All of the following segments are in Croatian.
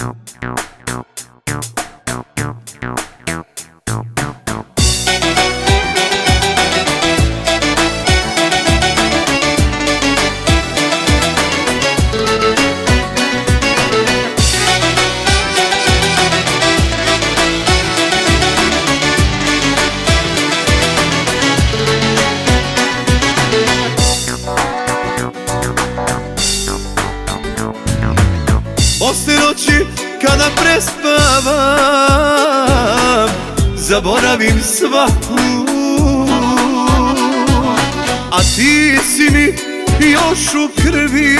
Poslije noći kada prespavam, zaboravim svaku, a ti si mi još u krvi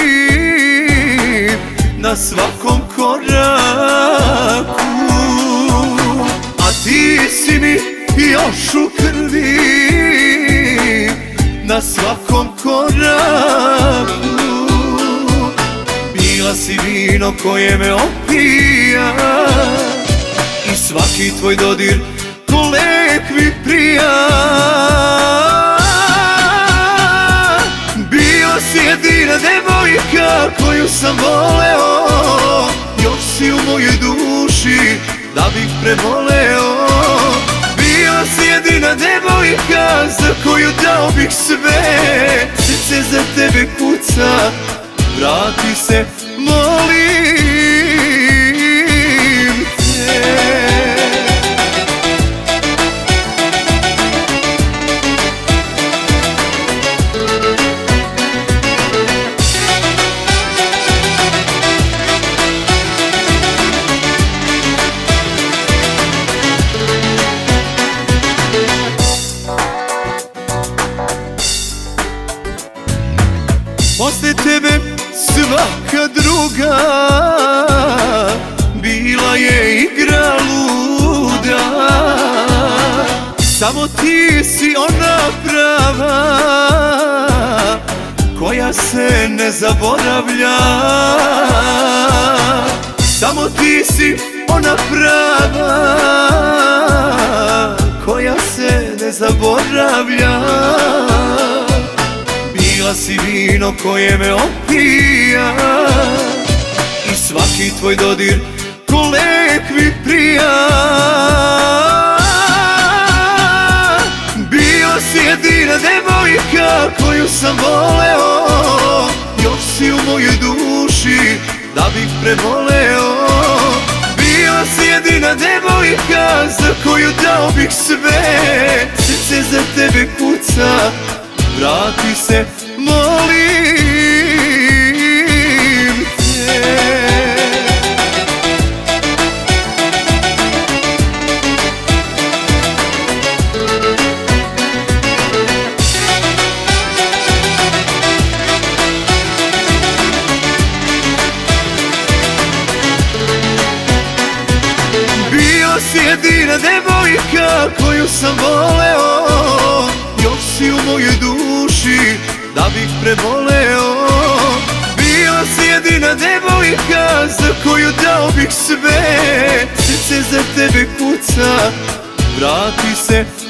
na svakom koraku. A ti si mi još u krvi na svakom koraku. Bila si vino koje me opija i svaki tvoj dodir ko lek mi prija. Bila si jedina devojka koju sam voleo, još si u mojoj duši da bih preboleo. Bila si jedina devojka za koju dao bih sve, srce za tebe kuca, vrati se, molim te. Posle tebe svaka druga bila je igra luda, samo ti si ona prava koja se ne zaboravlja. Samo ti si ona prava koja se ne zaboravlja. Bila si vino koje me opija i svaki tvoj dodir ko lek mi prija. Bila si jedina devojka koju sam voleo, još si u mojoj duši da bih preboleo. Bila si jedina devojka za koju dao bih sve, srce za tebe kuca, vrati se, molim te. Bila si jedina devojka koju sam voleo, još si u mojoj duši da bih preboleo. Bila si jedina devojka za koju dao bih sve, srce za tebe kuca, vrati se,